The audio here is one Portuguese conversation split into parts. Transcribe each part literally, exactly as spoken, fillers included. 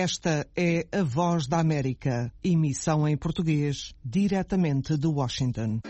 Esta é a Voz da América, emissão em português, diretamente de Washington.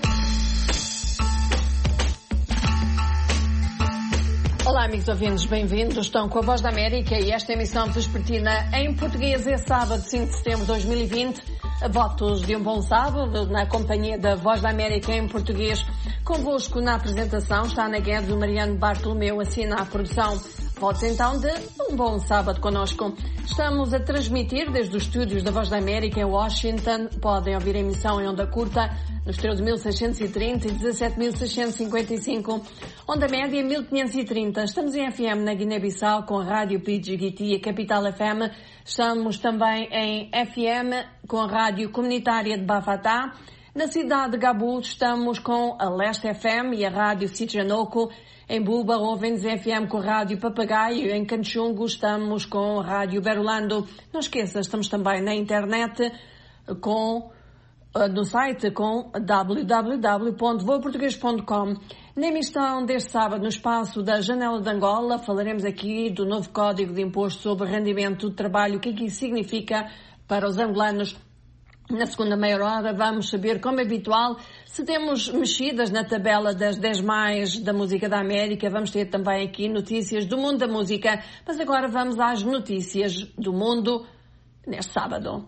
Olá, amigos ouvintes, bem-vindos. Estão com a Voz da América e esta emissão vespertina em português é sábado, cinco de setembro de dois mil e vinte. Votos de um bom sábado na companhia da Voz da América em português. Convosco na apresentação está Ana Guedes, o Mariano Bartolomeu assina a produção. Votos então de um bom sábado connosco. Estamos a transmitir desde os estúdios da Voz da América em Washington. Podem ouvir a emissão em onda curta nos treze mil seiscentos e trinta e dezassete mil seiscentos e cinquenta e cinco. Onda média mil quinhentos e trinta. Estamos em F M na Guiné-Bissau com a Rádio Pidgiguiti e a Capital F M. Estamos também em F M com a Rádio Comunitária de Bafatá. Na cidade de Gabu estamos com a Leste F M e a Rádio Sitianoco. Em Buba ouvem-nos F M com a Rádio Papagaio. Em Canchungo estamos com a Rádio Berolando. Não esqueça, estamos também na internet com, no site com w w w ponto voa português ponto com. Na emissão deste sábado, no espaço da Janela de Angola, falaremos aqui do novo Código de Imposto sobre Rendimento de Trabalho, o que é que isso significa para os angolanos. Na segunda meia hora vamos saber, como é habitual, se temos mexidas na tabela das dez mais da música da América. Vamos ter também aqui notícias do mundo da música. Mas agora vamos às notícias do mundo neste sábado.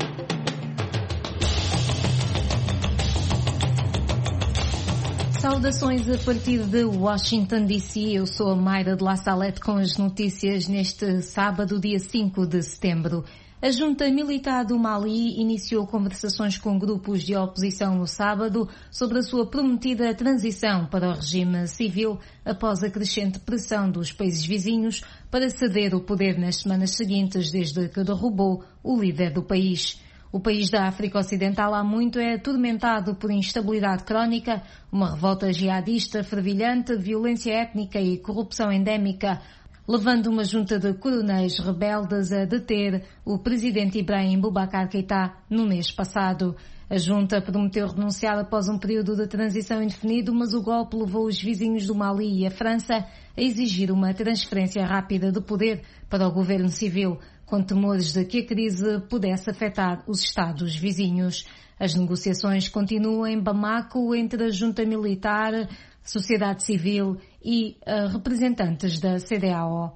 Saudações a partir de Washington, D C. Eu sou a Mayra de La Salette com as notícias neste sábado, dia cinco de setembro. A junta militar do Mali iniciou conversações com grupos de oposição no sábado sobre a sua prometida transição para o regime civil após a crescente pressão dos países vizinhos para ceder o poder nas semanas seguintes desde que derrubou o líder do país. O país da África Ocidental há muito é atormentado por instabilidade crónica, uma revolta jihadista fervilhante, violência étnica e corrupção endémica, levando uma junta de coronéis rebeldes a deter o presidente Ibrahim Boubacar Keïta no mês passado. A junta prometeu renunciar após um período de transição indefinido, mas o golpe levou os vizinhos do Mali e a França a exigir uma transferência rápida de poder para o governo civil, com temores de que a crise pudesse afetar os Estados vizinhos. As negociações continuam em Bamako entre a junta militar, sociedade civil e uh, representantes da C D A O.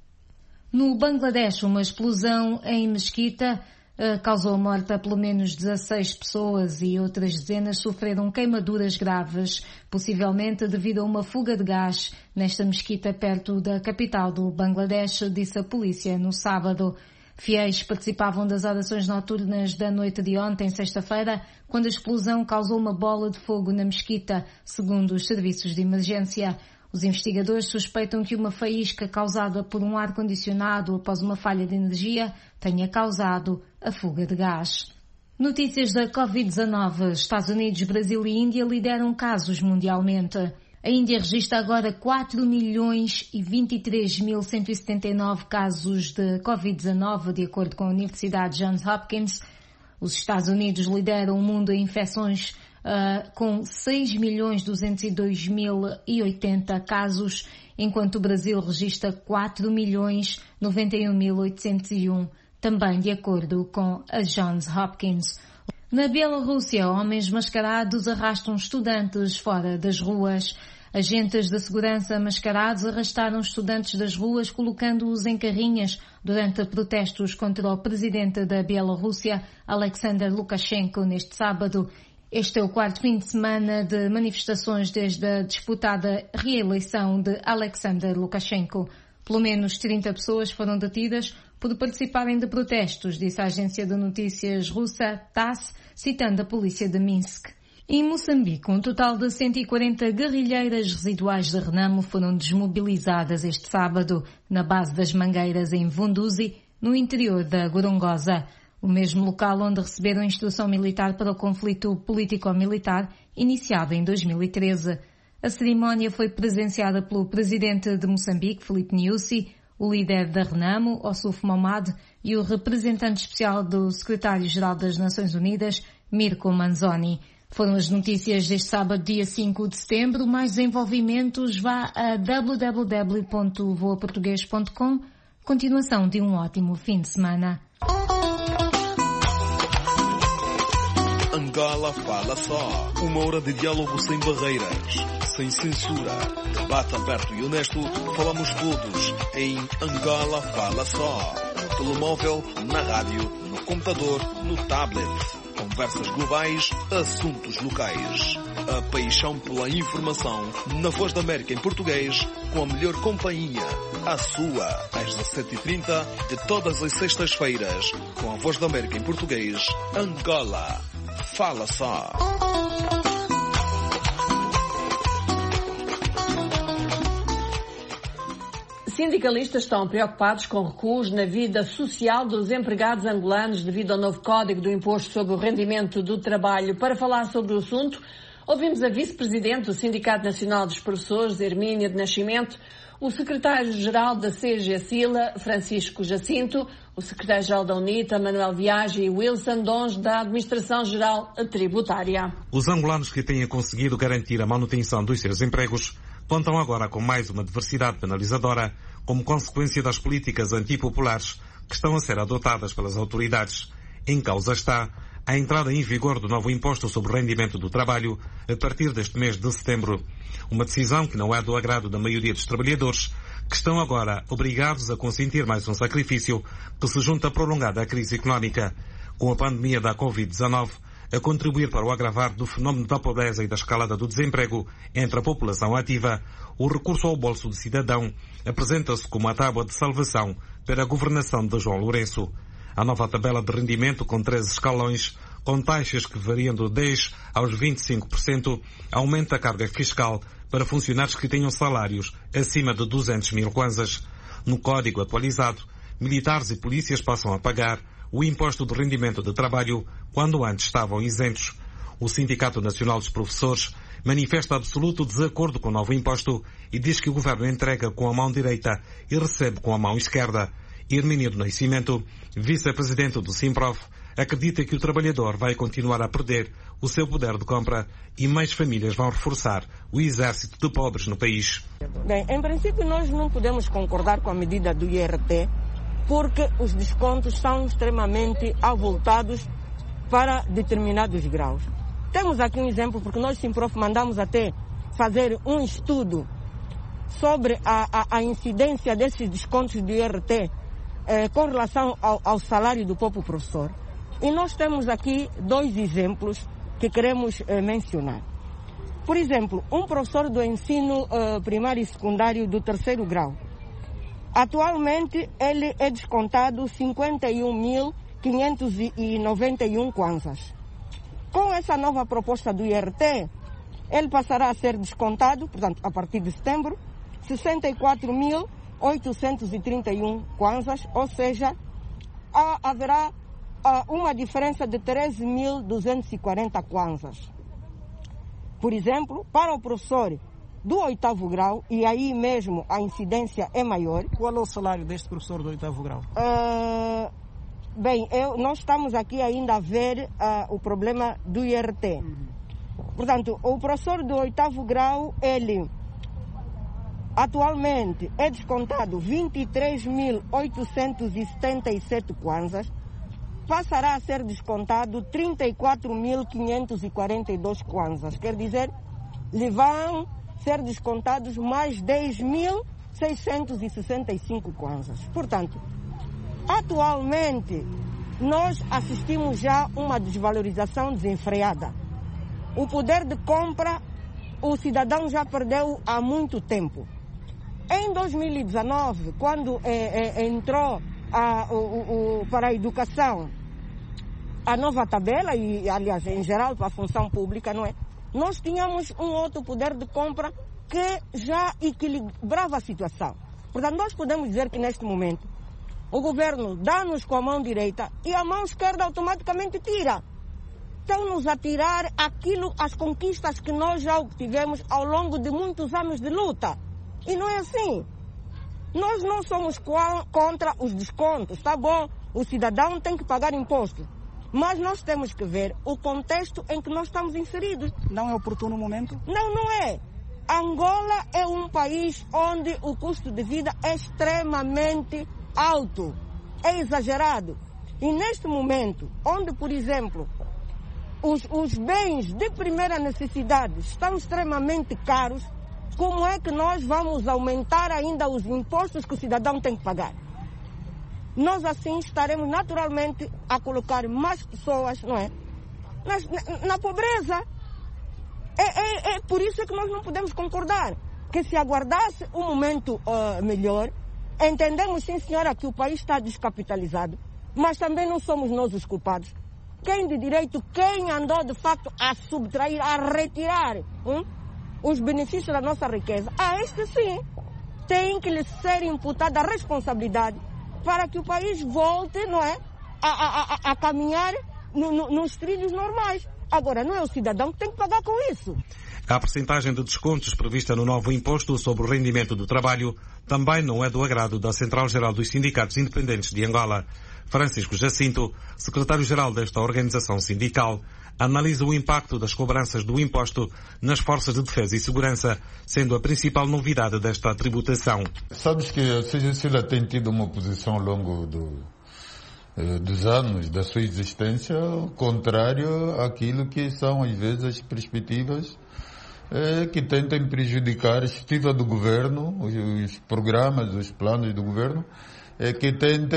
No Bangladesh, uma explosão em Mesquita uh, causou a morte a pelo menos dezasseis pessoas e outras dezenas sofreram queimaduras graves, possivelmente devido a uma fuga de gás nesta mesquita perto da capital do Bangladesh, disse a polícia no sábado. Fiéis participavam das orações noturnas da noite de ontem, sexta-feira, quando a explosão causou uma bola de fogo na mesquita, segundo os serviços de emergência. Os investigadores suspeitam que uma faísca causada por um ar-condicionado após uma falha de energia tenha causado a fuga de gás. Notícias da covid dezanove. Estados Unidos, Brasil e Índia lideram casos mundialmente. A Índia registra agora quatro milhões e vinte e três mil cento e setenta e nove casos de covid dezanove, de acordo com a Universidade Johns Hopkins. Os Estados Unidos lideram o mundo em infecções uh, com seis milhões duzentos e dois mil e oitenta casos, enquanto o Brasil registra quatro milhões noventa e um mil oitocentos e um, também de acordo com a Johns Hopkins. Na Bielorrússia, homens mascarados arrastam estudantes fora das ruas. Agentes de segurança mascarados arrastaram estudantes das ruas, colocando-os em carrinhas durante protestos contra o presidente da Bielorrússia, Alexander Lukashenko, neste sábado. Este é o quarto fim de semana de manifestações desde a disputada reeleição de Alexander Lukashenko. Pelo menos trinta pessoas foram detidas por participarem de protestos, disse a agência de notícias russa TASS, citando a polícia de Minsk. Em Moçambique, um total de cento e quarenta guerrilheiras residuais de Renamo foram desmobilizadas este sábado na base das Mangueiras em Vunduzi, no interior da Gorongosa, o mesmo local onde receberam instrução militar para o conflito político-militar iniciado em dois mil e treze. A cerimónia foi presenciada pelo presidente de Moçambique, Filipe Nyusi, o líder da Renamo, Ossuf Momad, e o representante especial do secretário-geral das Nações Unidas, Mirko Manzoni. Foram as notícias deste sábado, dia cinco de setembro. Mais desenvolvimentos, vá a w w w ponto voa português ponto com, Continuação de um ótimo fim de semana. Angola Fala Só. Uma hora de diálogo sem barreiras, sem censura. Debate aberto e honesto. Falamos todos em Angola Fala Só. No telemóvel, na rádio, no computador, no tablet. Conversas globais, assuntos locais. A paixão pela informação na Voz da América em português, com a melhor companhia. A sua, às dezassete e trinta de todas as sextas-feiras, com a Voz da América em português, Angola Fala Só. Sindicalistas estão preocupados com recuos na vida social dos empregados angolanos devido ao novo Código do Imposto sobre o Rendimento do Trabalho. Para falar sobre o assunto, ouvimos a vice-presidente do Sindicato Nacional dos Professores, Hermínia de Nascimento, o secretário-geral da C G Sila, Francisco Jacinto, o secretário-geral da UNITA, Manuel Viage, e Wilson Dons, da Administração-Geral Tributária. Os angolanos que tenham conseguido garantir a manutenção dos seus empregos contam agora com mais uma diversidade penalizadora como consequência das políticas antipopulares que estão a ser adotadas pelas autoridades. Em causa está a entrada em vigor do novo imposto sobre o rendimento do trabalho a partir deste mês de setembro. Uma decisão que não é do agrado da maioria dos trabalhadores, que estão agora obrigados a consentir mais um sacrifício que se junta à prolongada crise económica. Com a pandemia da covid dezenove, a contribuir para o agravar do fenómeno da pobreza e da escalada do desemprego entre a população ativa, o recurso ao bolso do cidadão apresenta-se como a tábua de salvação para a governação de João Lourenço. A nova tabela de rendimento com treze escalões, com taxas que variam do dez por cento aos vinte e cinco por cento, aumenta a carga fiscal para funcionários que tenham salários acima de duzentos mil kwanzas. No código atualizado, militares e polícias passam a pagar o imposto de rendimento de trabalho quando antes estavam isentos. O Sindicato Nacional dos Professores manifesta absoluto desacordo com o novo imposto e diz que o governo entrega com a mão direita e recebe com a mão esquerda. Hermínia do Nascimento, vice-presidente do Simprof, acredita que o trabalhador vai continuar a perder o seu poder de compra e mais famílias vão reforçar o exército de pobres no país. Bem, em princípio nós não podemos concordar com a medida do I R T porque os descontos são extremamente avultados para determinados graus. Temos aqui um exemplo, porque nós, Simprof, mandamos até fazer um estudo sobre a, a, a incidência desses descontos do I R T eh, com relação ao, ao salário do próprio professor. E nós temos aqui dois exemplos que queremos eh, mencionar. Por exemplo, um professor do ensino eh, primário e secundário do terceiro grau. Atualmente, ele é descontado cinquenta e um mil quinhentos e noventa e um kwanzas. Com essa nova proposta do I R T, ele passará a ser descontado, portanto, a partir de setembro, sessenta e quatro mil oitocentos e trinta e um kwanzas, ou seja, há, haverá há uma diferença de treze mil duzentos e quarenta kwanzas. Por exemplo, para o professor do oitavo grau, e aí mesmo a incidência é maior. Qual é o salário deste professor do oitavo grau? Uh, bem, eu, nós estamos aqui ainda a ver uh, o problema do I R T. Uhum. Portanto, o professor do oitavo grau, ele atualmente é descontado vinte e três mil oitocentos e setenta e sete kwanzas, passará a ser descontado trinta e quatro mil quinhentos e quarenta e dois kwanzas. Quer dizer, lhe vão ser descontados mais dez mil seiscentos e sessenta e cinco kwanzas. Portanto, atualmente, nós assistimos já a uma desvalorização desenfreada. O poder de compra, o cidadão já perdeu há muito tempo. Em dois mil e dezenove, quando é, é, entrou a, o, o, para a educação a nova tabela, e aliás, em geral, para a função pública, não é? Nós tínhamos um outro poder de compra que já equilibrava a situação. Portanto, nós podemos dizer que neste momento o governo dá-nos com a mão direita e a mão esquerda automaticamente tira. Estão-nos a tirar aquilo, as conquistas que nós já obtivemos ao longo de muitos anos de luta. E não é assim. Nós não somos contra os descontos, tá bom? O cidadão tem que pagar imposto. Mas nós temos que ver o contexto em que nós estamos inseridos. Não é oportuno o momento? Não, não é. Angola é um país onde o custo de vida é extremamente alto, é exagerado. E neste momento, onde, por exemplo, os, os bens de primeira necessidade estão extremamente caros, como é que nós vamos aumentar ainda os impostos que o cidadão tem que pagar? Nós assim estaremos naturalmente a colocar mais pessoas, não é? Na, na pobreza. É, é, é por isso que nós não podemos concordar. Que se aguardasse um momento uh, melhor, entendemos sim, senhora, que o país está descapitalizado, mas também não somos nós os culpados. Quem de direito, quem andou de facto a subtrair, a retirar hum, os benefícios da nossa riqueza, a este sim tem que lhe ser imputada a responsabilidade para que o país volte, não é, a, a, a, a caminhar no, no, nos trilhos normais. Agora, não é o cidadão que tem que pagar com isso. A percentagem de descontos prevista no novo imposto sobre o rendimento do trabalho também não é do agrado da Central-Geral dos Sindicatos Independentes de Angola. Francisco Jacinto, secretário-geral desta organização sindical, analisa o impacto das cobranças do imposto nas forças de defesa e segurança, sendo a principal novidade desta tributação. Sabes que a C G C tem tido uma posição ao longo do, dos anos da sua existência contrária àquilo que são, às vezes, as perspectivas eh, que tentem prejudicar a iniciativa do governo, os, os programas, os planos do governo, eh, que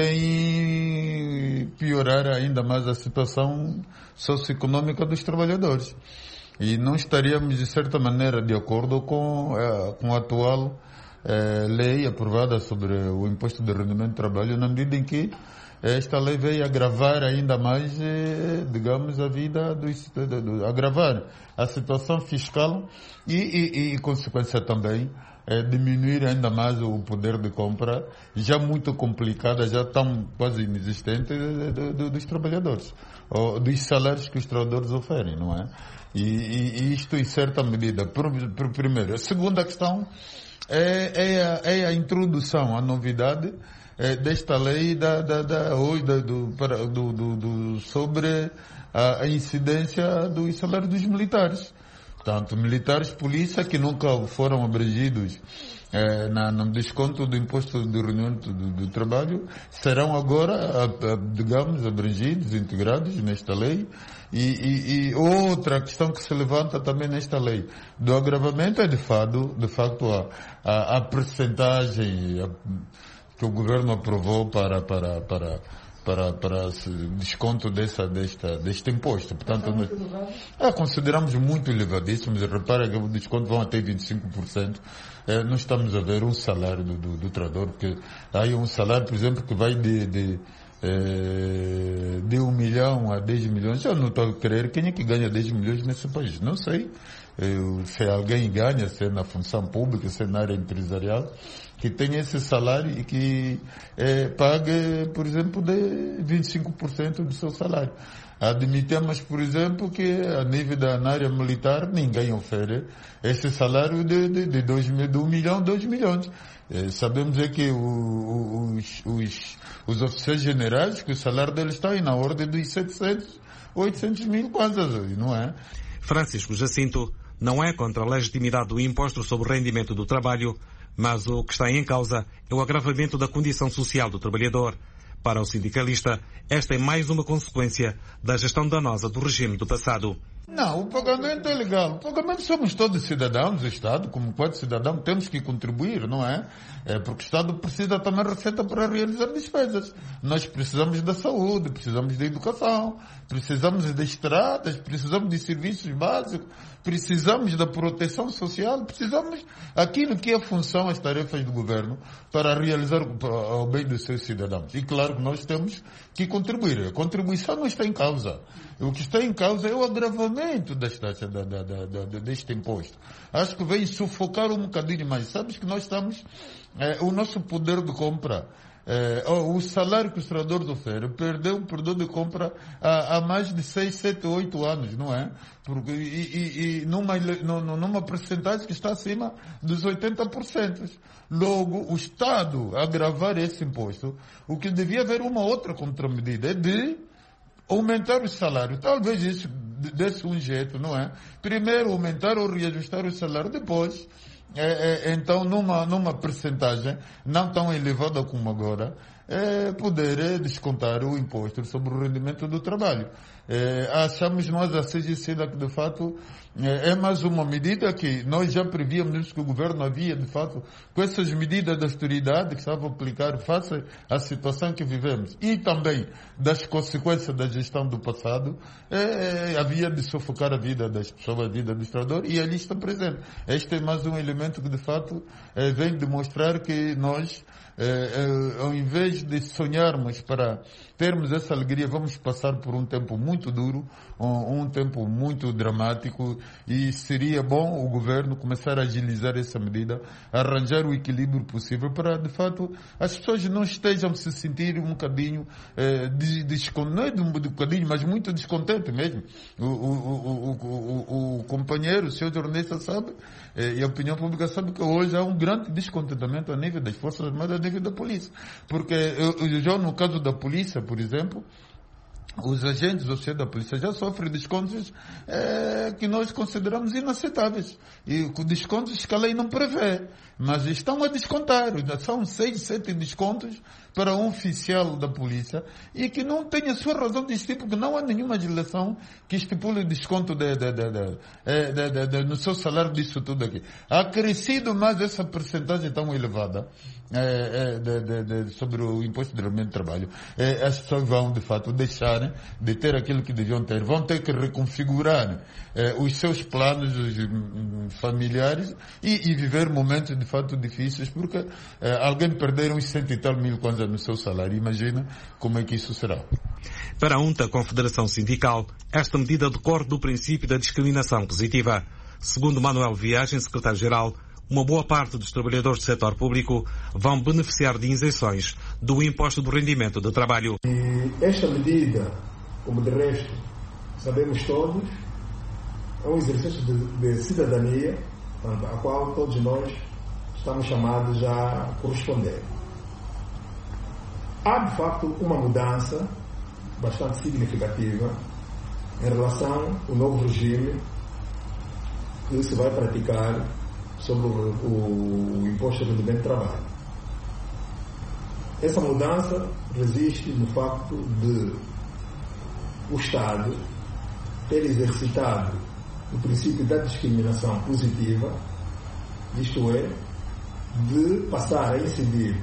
tentem piorar ainda mais a situação socioeconômica dos trabalhadores. E não estaríamos, de certa maneira, de acordo com, eh, com a atual eh, lei aprovada sobre o imposto de rendimento de trabalho, na medida em que esta lei veio agravar ainda mais, eh, digamos, a vida, dos, do, do, agravar a situação fiscal e, e, e consequência também, eh, diminuir ainda mais o poder de compra, já muito complicada, já tão quase inexistente, de, de, de, dos trabalhadores, ou dos salários que os trabalhadores oferem, não é? E, e, e isto, em certa medida, por, por primeiro. A segunda questão é, é, a, é a introdução, a novidade, É, desta lei da, da, da, hoje, da, do, para, do, do, do, sobre a, a incidência dos salários dos militares. Portanto, militares, polícia, que nunca foram abrangidos é, na, no desconto do imposto de rendimento do, do trabalho, serão agora, a, a, digamos, abrangidos, integrados nesta lei. E, e, e outra questão que se levanta também nesta lei do agravamento é, de fato, de facto a, a, a percentagem a, que o governo aprovou para, para, para, para, para desconto dessa, desta, deste imposto. Portanto, nós, é, consideramos muito elevadíssimos. Repara que o desconto vão até vinte e cinco por cento. É, nós estamos a ver um salário do, do, do trabalhador, porque há aí um salário, por exemplo, que vai de, de, é, de um milhão a dez milhões. Eu não estou a crer quem é que ganha dez milhões nesse país. Não sei. Eu, se alguém ganha, se é na função pública, se é na área empresarial, que tem esse salário e que é, pague, por exemplo, de vinte e cinco por cento do seu salário. Admitamos, por exemplo, que a nível da na área militar ninguém oferece esse salário de, de, de, dois, de um milhão, dois milhões. É, sabemos é que o, os, os, os oficiais generais, que o salário deles está aí na ordem dos setecentos, oitocentos mil kwanzas, não é? Francisco Jacinto não é contra a legitimidade do imposto sobre o rendimento do trabalho, mas o que está em causa é o agravamento da condição social do trabalhador. Para o sindicalista, esta é mais uma consequência da gestão danosa do regime do passado. Não, o pagamento é legal. O pagamento somos todos cidadãos, o Estado, como qualquer cidadão, temos que contribuir, não é? É porque o Estado precisa também de receita para realizar despesas. Nós precisamos da saúde, precisamos da educação, precisamos de estradas, precisamos de serviços básicos, precisamos da proteção social, precisamos aquilo que é a função, as tarefas do governo para realizar o bem dos seus cidadãos. E claro que nós temos que contribuir. A contribuição não está em causa. O que está em causa é o agravamento das taxas da, da, da, da, deste imposto. Acho que vem sufocar um bocadinho mais. Sabes que nós estamos, é, o nosso poder de compra, é, o salário que os trabalhadores oferecem, perdeu o poder de compra há, há mais de seis, sete, oito anos, não é? Porque, e, e, e numa, numa percentagem que está acima dos oitenta por cento. Logo, o Estado agravar esse imposto, o que devia haver uma outra contramedida é de aumentar o salário. Talvez isso desse um jeito, não é? Primeiro aumentar ou reajustar o salário, depois, é, é, então, numa, numa percentagem não tão elevada como agora, é, poder descontar o imposto sobre o rendimento do trabalho. É, achamos nós, a C G C, que de fato é, é mais uma medida que nós já prevíamos que o governo havia, de fato, com essas medidas de austeridade que estavam a aplicar face à situação que vivemos e também das consequências da gestão do passado, é, é, havia de sufocar a vida das pessoas, a vida dos trabalhadores, e ali está presente. Este é mais um elemento que de fato é, vem demonstrar que nós, É, é, ao invés de sonharmos para termos essa alegria, vamos passar por um tempo muito duro, um, um tempo muito dramático, e seria bom o governo começar a agilizar essa medida, arranjar o equilíbrio possível para, de fato, as pessoas não estejam se sentir um bocadinho, é, descontente, não é de um bocadinho, mas muito descontente mesmo. O, o, o, o, o, o companheiro, o senhor jornalista sabe, é, e a opinião pública sabe que hoje há um grande descontentamento a nível das Forças Armadas, nível da polícia. Porque eu, já no caso da polícia, por exemplo, os agentes oficiais da polícia já sofrem descontos é, que nós consideramos inaceitáveis. E descontos que a lei não prevê. Mas estão a descontar. São seis, sete descontos para um oficial da polícia e que não tem a sua razão de existir, porque não há nenhuma legislação que estipule desconto de, de, de, de, de, de, de, no seu salário disso tudo aqui. Ha crescido mais essa percentagem tão elevada é, é, de, de, de, sobre o imposto de rendimento de trabalho. É, as pessoas vão, de fato, deixar de ter aquilo que deviam ter. Vão ter que reconfigurar é, os seus planos os, um, familiares e, e viver momentos, de fato, difíceis, porque é, alguém perder uns cento e tal mil kwanza no seu salário. Imagina como é que isso será. Para a UNTA, Confederação Sindical, esta medida decorre do princípio da discriminação positiva. Segundo Manuel Viagem, secretário-geral, uma boa parte dos trabalhadores do setor público vão beneficiar de isenções do imposto do rendimento de trabalho. E esta medida, como de resto sabemos todos, é um exercício de, de cidadania, a qual todos nós estamos chamados a corresponder. Há, de facto, uma mudança bastante significativa em relação ao novo regime que se vai praticar sobre o, o imposto de rendimento de trabalho. Essa mudança resiste no facto de o Estado ter exercitado o princípio da discriminação positiva, isto é, de passar a incidir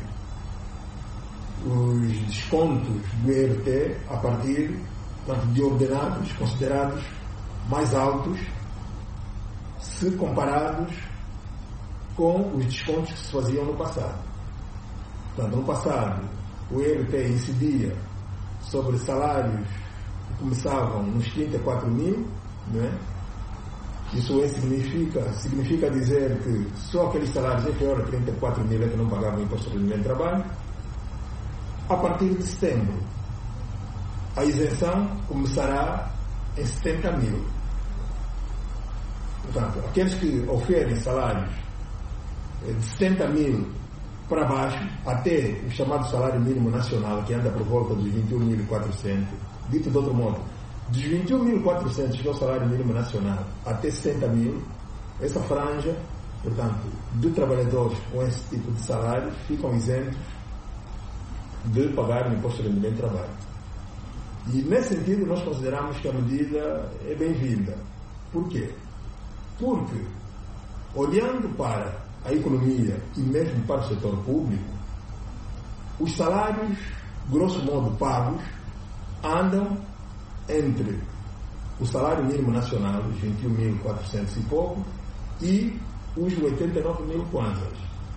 os descontos do I R T a partir, portanto, de ordenados considerados mais altos se comparados com os descontos que se faziam no passado. Portanto, no passado, o I R T incidia sobre salários que começavam nos trinta e quatro mil, não é? Isso significa, significa dizer que só aqueles salários inferiores a trinta e quatro mil é que não pagavam imposto de rendimento de trabalho. A partir de setembro, a isenção começará em setenta mil. Portanto, aqueles que oferem salários de setenta mil para baixo, até o chamado salário mínimo nacional, que anda por volta dos vinte e um mil e quatrocentos, dito de outro modo, dos vinte e um mil e quatrocentos, que é o salário mínimo nacional, até setenta mil, essa franja, portanto, de trabalhadores com esse tipo de salários ficam isentos de pagar o imposto de rendimento de trabalho. E, nesse sentido, nós consideramos que a medida é bem-vinda. Por quê? Porque, olhando para a economia e mesmo para o setor público, os salários, grosso modo, pagos, andam entre o salário mínimo nacional, os vinte e um mil e quatrocentos e pouco, e os oitenta e nove mil kwanzas.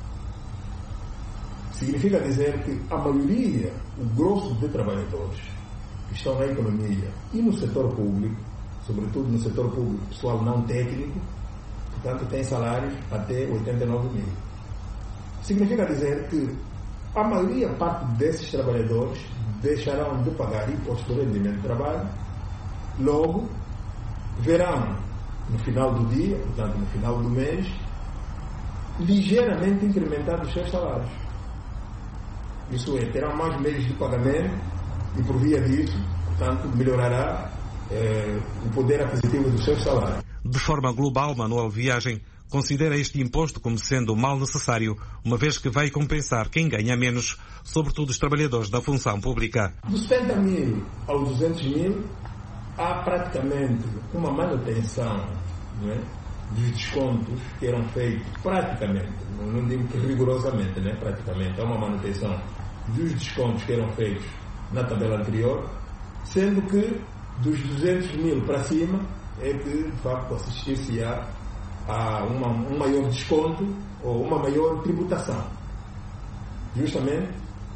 Significa dizer que a maioria, o grosso de trabalhadores que estão na economia e no setor público, sobretudo no setor público, pessoal não técnico, portanto, tem salários até oitenta e nove mil. Significa dizer que a maioria parte desses trabalhadores deixarão de pagar imposto de rendimento de trabalho, logo verão, no final do dia, portanto, no final do mês, ligeiramente incrementados os seus salários. Isso é, terão mais meios de pagamento e, por via disso, portanto, melhorará eh, o poder aquisitivo dos seus salários. De forma global, Manuel Viagem considera este imposto como sendo um mal necessário, uma vez que vai compensar quem ganha menos, sobretudo os trabalhadores da função pública. Dos setenta mil aos duzentos mil, há praticamente uma manutenção, não é, dos descontos que eram feitos, praticamente, não digo que rigorosamente, né, praticamente, há uma manutenção dos descontos que eram feitos na tabela anterior, sendo que dos duzentos mil para cima é que, de facto, assistir-se-á a uma, um maior desconto ou uma maior tributação. Justamente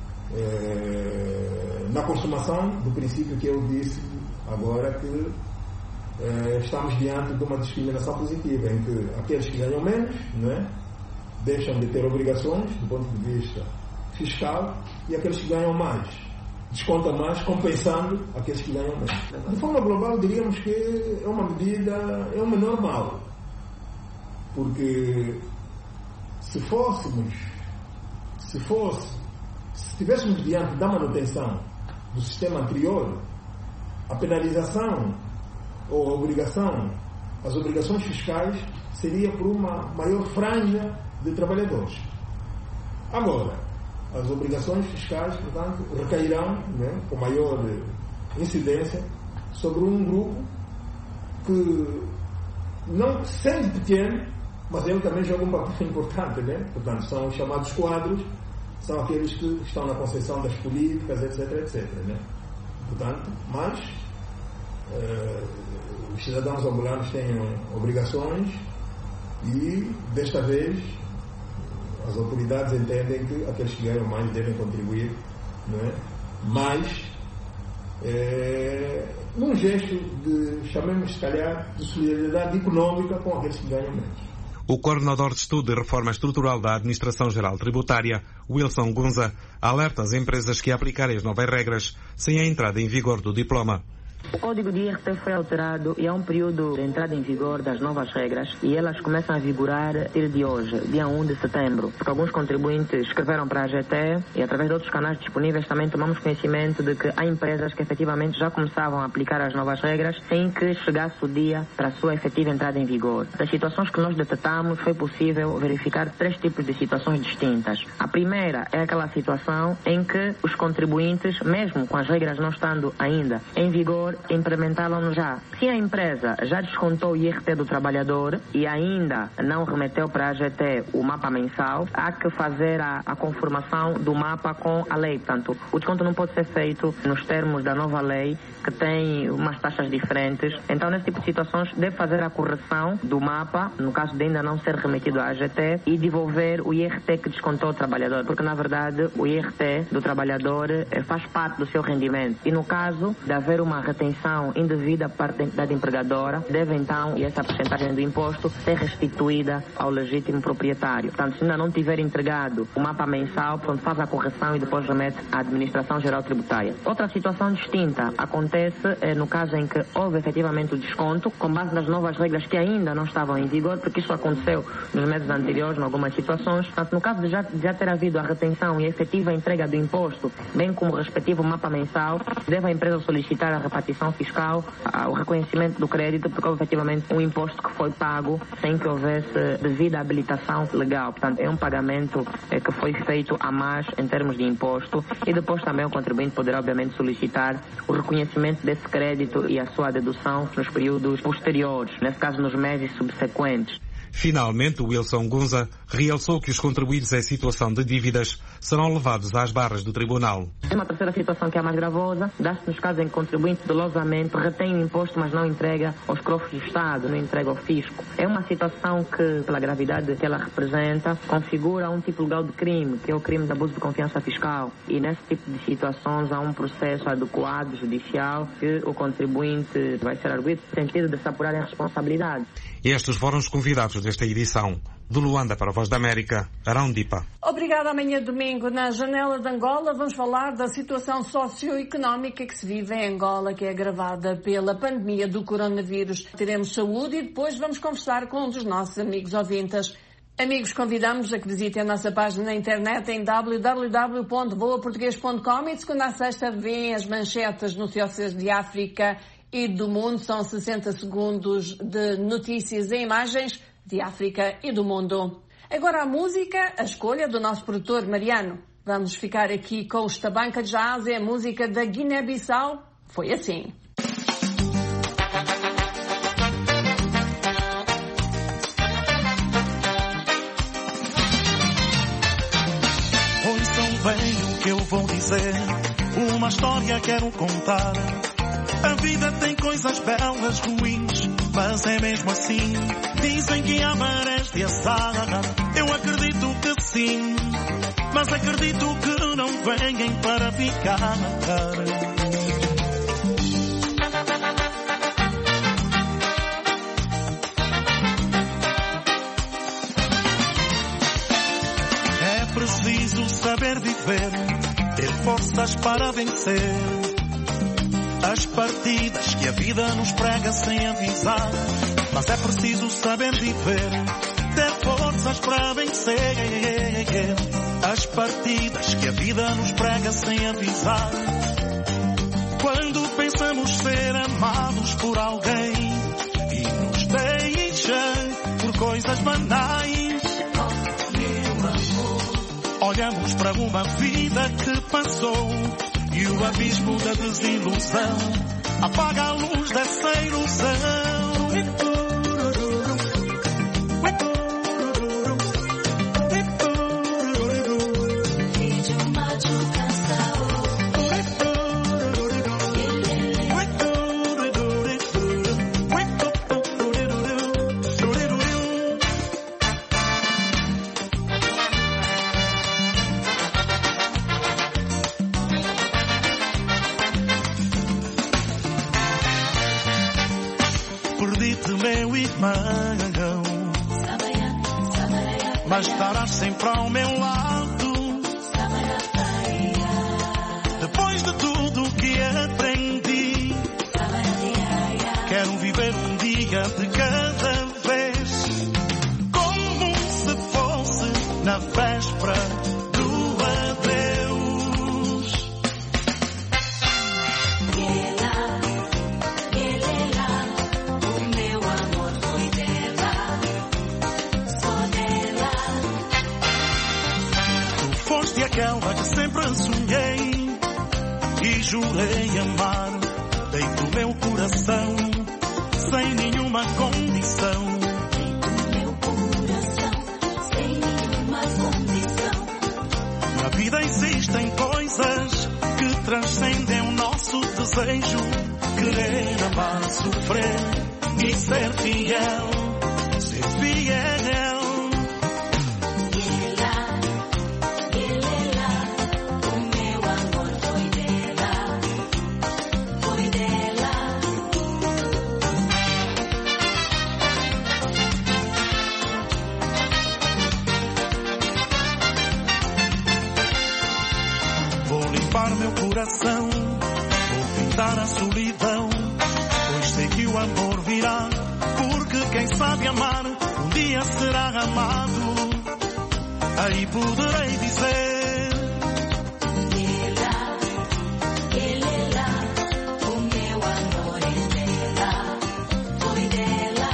eh, na consumação do princípio que eu disse agora, que eh, estamos diante de uma discriminação positiva, em que aqueles que ganham menos, não é, deixam de ter obrigações do ponto de vista fiscal, e aqueles que ganham mais descontam mais, compensando aqueles que ganham menos. De forma global, diríamos que é uma medida, é uma normal, porque se fôssemos, se fosse, se estivéssemos diante da manutenção do sistema anterior, a penalização ou a obrigação, as obrigações fiscais seria por uma maior franja de trabalhadores. Agora, as obrigações fiscais, portanto, recairão, né, com maior incidência sobre um grupo que, não sendo pequeno, mas ele também joga um papel importante, né? Portanto, são os chamados quadros, são aqueles que estão na concepção das políticas, etc, etc, né? Portanto, mas eh, os cidadãos angolanos têm obrigações e, desta vez, as autoridades entendem que aqueles que ganham mais devem contribuir, não é, mais é, num gesto de, chamemos se calhar, de solidariedade económica com aqueles que ganham menos. O coordenador de estudo e reforma estrutural da Administração-Geral Tributária, Wilson Gunza, alerta as empresas que aplicarem as novas regras sem a entrada em vigor do diploma. O Código de I R T foi alterado e há um período de entrada em vigor das novas regras e elas começam a vigorar a partir de hoje, dia um de setembro, porque alguns contribuintes escreveram para a A G T e através de outros canais disponíveis também tomamos conhecimento de que há empresas que efetivamente já começavam a aplicar as novas regras sem que chegasse o dia para a sua efetiva entrada em vigor. Das situações que nós detectamos, foi possível verificar três tipos de situações distintas. A primeira é aquela situação em que os contribuintes, mesmo com as regras não estando ainda em vigor, implementá-lo já. Se a empresa já descontou o I R T do trabalhador e ainda não remeteu para a A G T o mapa mensal, há que fazer a, a conformação do mapa com a lei. Portanto, o desconto não pode ser feito nos termos da nova lei, que tem umas taxas diferentes. Então, nesse tipo de situações, deve fazer a correção do mapa, no caso de ainda não ser remetido à A G T, e devolver o I R T que descontou o trabalhador, porque, na verdade, o I R T do trabalhador faz parte do seu rendimento. E, no caso de haver uma retenção indevida parte da entidade empregadora, deve então, e essa porcentagem do imposto, ser restituída ao legítimo proprietário. Portanto, se ainda não tiver entregado o mapa mensal, pronto, faz a correção e depois remete à Administração Geral Tributária. Outra situação distinta acontece eh, no caso em que houve efetivamente o desconto, com base nas novas regras que ainda não estavam em vigor, porque isso aconteceu nos meses anteriores, em algumas situações. Portanto, no caso de já, de já ter havido a retenção e a efetiva entrega do imposto, bem como o respectivo mapa mensal, deve a empresa solicitar a repartição fiscal, o reconhecimento do crédito, porque houve efetivamente um imposto que foi pago sem que houvesse devida habilitação legal. Portanto, é um pagamento é, que foi feito a mais em termos de imposto, e depois também o contribuinte poderá obviamente solicitar o reconhecimento desse crédito e a sua dedução nos períodos posteriores, nesse caso nos meses subsequentes. Finalmente, Wilson Gunza realçou que os contribuintes em situação de dívidas serão levados às barras do tribunal. É uma terceira situação que é a mais gravosa, dá-se nos casos em que o contribuinte dolosamente retém o imposto, mas não entrega aos cofres do Estado, não entrega ao fisco. É uma situação que, pela gravidade que ela representa, configura um tipo legal de crime, que é o crime de abuso de confiança fiscal. E nesse tipo de situações há um processo adequado, judicial, que o contribuinte vai ser arguido no sentido de se apurar a responsabilidade. Estes foram os convidados desta edição. De Luanda para a Voz da América, Arão Dipa. Obrigada. Amanhã domingo, na Janela de Angola, vamos falar da situação socioeconómica que se vive em Angola, que é agravada pela pandemia do coronavírus. Teremos saúde e depois vamos conversar com um dos nossos amigos ouvintes. Amigos, convidamos a que visitem a nossa página na internet em w w w ponto voa português ponto com e de segunda a sexta vêem as manchetes notícias de África e do mundo. São sessenta segundos de notícias e imagens. de África e do mundo. Agora a música, a escolha do nosso produtor Mariano. Vamos ficar aqui com os Tabanca Jazz e a música da Guiné-Bissau. Foi assim. Ouçam bem o que eu vou dizer, uma história quero contar. A vida tem coisas belas, ruins, mas é mesmo assim. Dizem que há marés de azar, eu acredito que sim, mas acredito que não venham para ficar na cara. É preciso saber viver, ter forças para vencer as partidas que a vida nos prega sem avisar. Mas é preciso saber viver, ter forças para vencer as partidas que a vida nos prega sem avisar. Quando pensamos ser amados por alguém e nos deixa por coisas banais, olhamos para uma vida que passou e o abismo da desilusão apaga a luz dessa ilusão. Perdi-te, meu irmão, mas estarás sempre ao meu lado. Depois de tudo que aprendi, quero viver um dia de cada vez, como se fosse na véspera do adeus. Foste aquela que sempre sonhei e jurei amar. Dei-te o meu coração sem nenhuma condição. Dei-te o meu coração sem nenhuma condição. Na vida existem coisas que transcendem o nosso desejo. Querer, amar, sofrer e ser fiel. Ser fiel. Meu coração, vou pintar a solidão, pois sei que o amor virá, porque quem sabe amar um dia será amado. Aí poderei dizer: Ela, ele lá, o meu amor é dela, foi dela.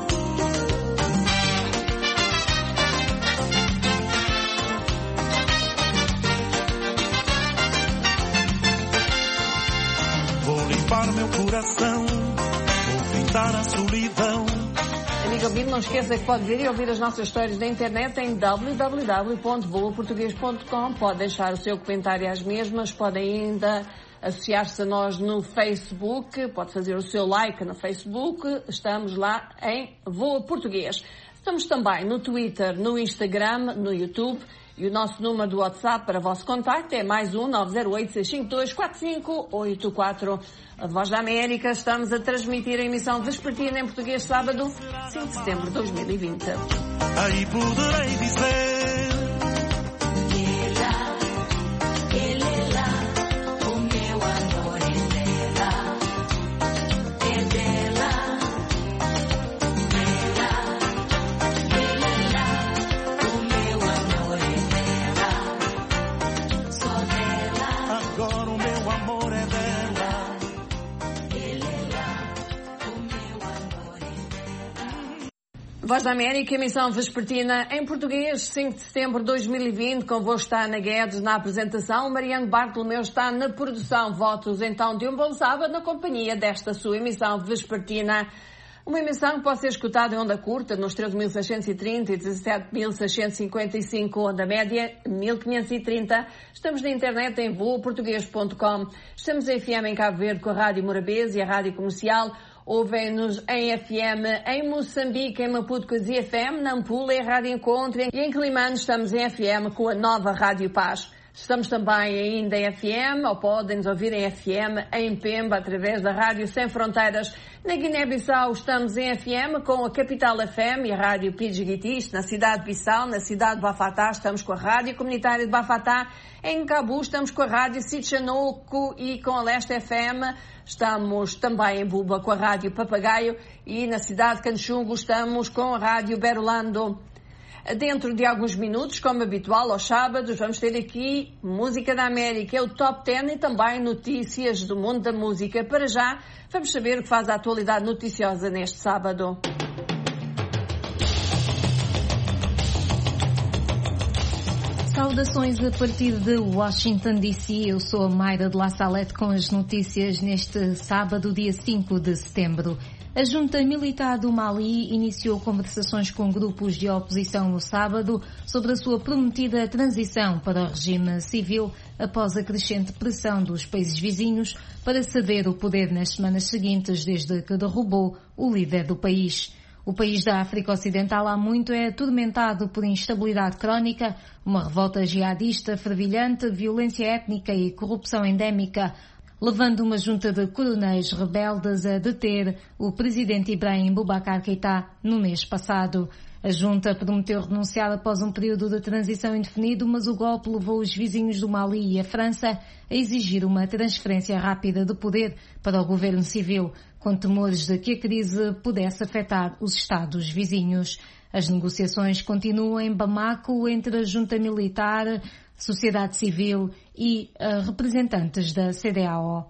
Limpar meu coração, vou pintar a solidão. Amigo ouvinte, não esqueça que pode ver e ouvir as nossas histórias da internet em w w w ponto boa português ponto com. Pode deixar o seu comentário às mesmas, pode ainda associar-se a nós no Facebook, pode fazer o seu like no Facebook, estamos lá em Voa Português. Estamos também no Twitter, no Instagram, no YouTube. E o nosso número do WhatsApp para o vosso contacto é mais um nove zero oito, seis cinco dois, quatro cinco oito quatro. A Voz da América, estamos a transmitir a emissão vespertina em português sábado, cinco de setembro de dois mil e vinte. Aí poderei dizer: Ela, ele lá, o meu amor é dela, é dela. Agora o meu amor é dela. Ele lá, o meu amor é dela. Voz da América, emissão vespertina em português, cinco de setembro de dois mil e vinte, convosco está Ana Guedes na apresentação, Mariano Bartolomeu está na produção. Votos então de um bom sábado na companhia desta sua emissão vespertina. Uma emissão que pode ser escutada em onda curta nos treze mil seiscentos e trinta e dezassete mil seiscentos e cinquenta e cinco, onda média mil quinhentos e trinta. Estamos na internet em voa português ponto com. Estamos em F M em Cabo Verde com a Rádio Morabeza e a Rádio Comercial. Ouvem-nos em F M em Moçambique, em Maputo com a Z F M, na Nampula é a Rádio Encontro e em Quilimane estamos em F M com a nova Rádio Paz. Estamos também ainda em F M, ou podem nos ouvir em F M em Pemba, através da Rádio Sem Fronteiras. Na Guiné-Bissau estamos em F M com a Capital F M e a Rádio Pidgeguitis. Na cidade de Bissau, na cidade de Bafatá, estamos com a Rádio Comunitária de Bafatá. Em Cabu estamos com a Rádio Sitchanoco e com a Leste F M. Estamos também em Buba com a Rádio Papagaio e na cidade de Canchungo estamos com a Rádio Berolando. Dentro de alguns minutos, como habitual, aos sábados, vamos ter aqui Música da América, é o Top dez e também notícias do mundo da música. Para já, vamos saber o que faz a atualidade noticiosa neste sábado. Saudações a partir de Washington, D C. Eu sou a Mayra de La Salette com as notícias neste sábado, dia cinco de setembro. A junta militar do Mali iniciou conversações com grupos de oposição no sábado sobre a sua prometida transição para o regime civil após a crescente pressão dos países vizinhos para ceder o poder nas semanas seguintes desde que derrubou o líder do país. O país da África Ocidental há muito é atormentado por instabilidade crónica, uma revolta jihadista fervilhante, violência étnica e corrupção endémica, levando uma junta de coronéis rebeldes a deter o presidente Ibrahim Boubacar Keïta no mês passado. A junta prometeu renunciar após um período de transição indefinido, mas o golpe levou os vizinhos do Mali e a França a exigir uma transferência rápida de poder para o governo civil, com temores de que a crise pudesse afetar os Estados vizinhos. As negociações continuam em Bamako entre a junta militar, sociedade civil e uh, representantes da C D A O.